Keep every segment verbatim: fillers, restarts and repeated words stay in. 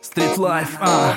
Street Life, а.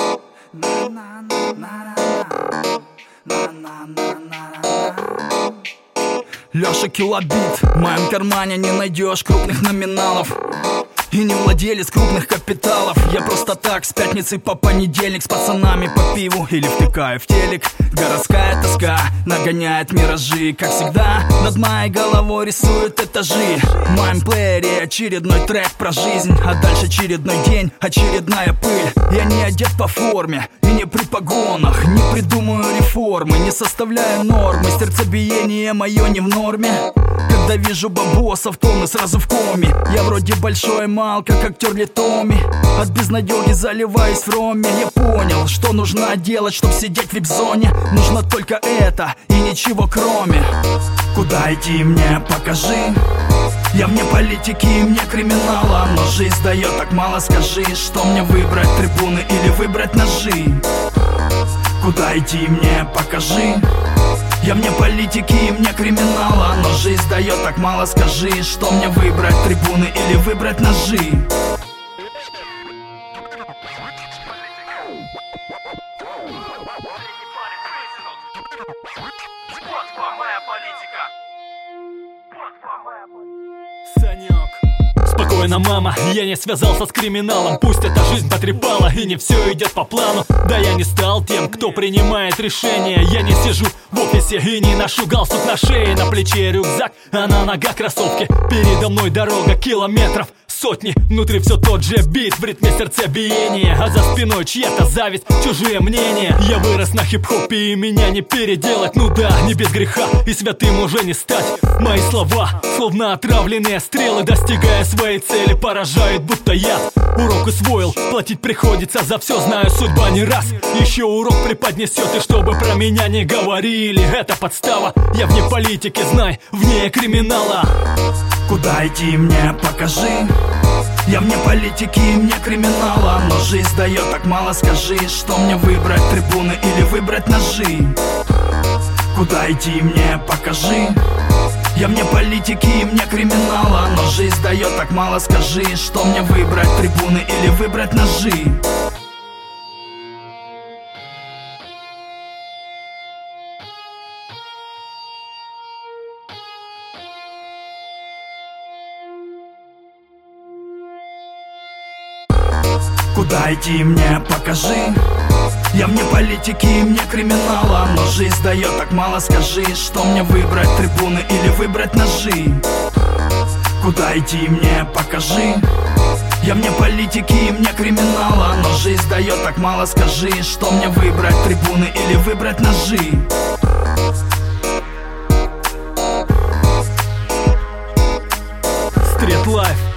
Лёша Килобит. В моем кармане не найдешь крупных номиналов и не владелец крупных капиталов. Я просто так с пятницы по понедельник с пацанами по пиву или втыкаю в телек. Городская тоска нагоняет миражи. Как всегда, над моей головой рисуют этажи. В моем плеере очередной трек про жизнь, а дальше очередной день, очередная пыль. Я не одет по форме и не при погонах, не придумаю реформы, не составляю нормы. Сердцебиение мое не в норме. Когда вижу бабосов, то мы сразу в коме. Я вроде большой мал, как актер Литоми. От безнадёги заливаюсь в роме. Я понял, что нужно делать, чтоб сидеть в вип-зоне. Нужно только это и ничего кроме. Куда идти мне покажи. Я вне политики и мне криминала, но жизнь дает так мало, скажи. Что мне выбрать, трибуны или выбрать ножи? Куда идти мне покажи. Я вне политики и мне криминала, но жизнь дает так мало, скажи. Что мне выбрать, трибуны или выбрать ножи? Санек. Спокойно, мама, я не связался с криминалом. Пусть эта жизнь потрепала и не все идет по плану. Да я не стал тем, кто принимает решения. Я не сижу в офисе и не ношу галстук на шее. На плече рюкзак, а на ногах кроссовки. Передо мной дорога километров сотни. Внутри все тот же бит в ритме сердцебиения, а за спиной чья-то зависть, чужие мнения. Я вырос на хип-хопе и меня не переделать. Ну да, не без греха и святым уже не стать. Мои слова, словно отравленные стрелы, достигая своей цели, поражают будто яд. Урок усвоил, платить приходится за все, знаю, судьба не раз еще урок преподнесет. И чтобы про меня не говорили, это подстава. Я вне политики, знай, вне криминала. Куда идти мне покажи. Я вне политики и мне криминала, но жизнь дает так мало, скажи. Что мне выбрать, трибуны или выбрать ножи? Куда идти мне покажи. Я вне политики и мне криминала, но жизнь дает так мало, скажи. Что мне выбрать, трибуны или выбрать ножи? Куда идти мне покажи. Я вне политики и мне криминала, но жизнь дает так мало, скажи. Что мне выбрать, трибуны или выбрать ножи? Куда идти мне покажи. Я вне политики и мне криминала, но жизнь дает так мало, скажи. Что мне выбрать, трибуны или выбрать ножи? Street Life.